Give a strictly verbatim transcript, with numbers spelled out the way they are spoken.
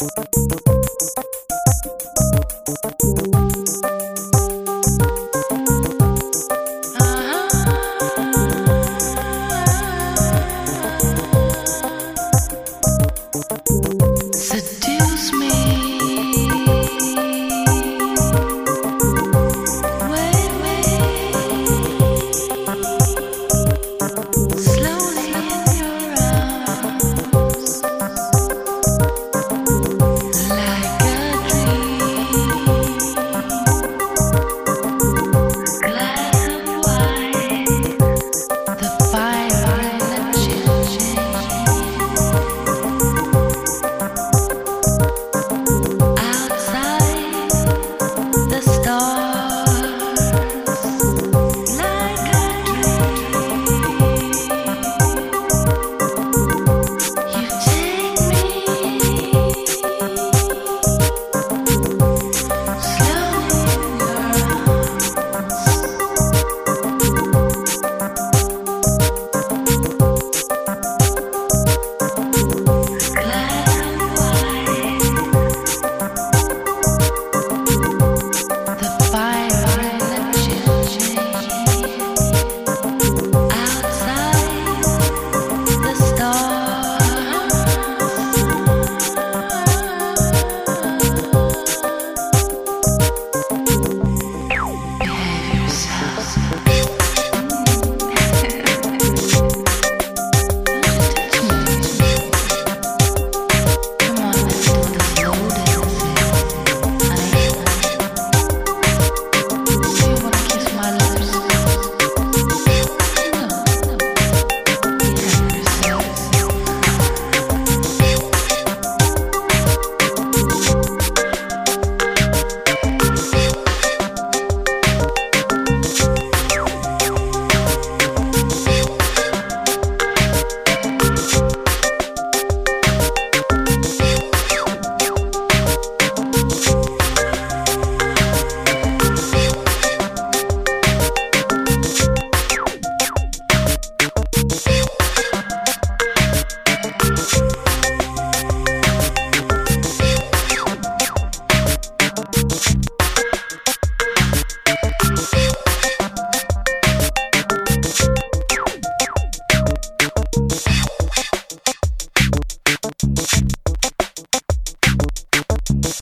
Seduce me. Wait, wait. Slowly in your arms, like a dream. Glass of wine, the fire in the chimney. Outside, the stars, like a dream. You take me slowly in your arms. Glass of wine. The fire in the chimney. Outside, the stars. Behave yourself. Come on, let's do the slow dance, honey. Do you wanna kiss my lips? No, no.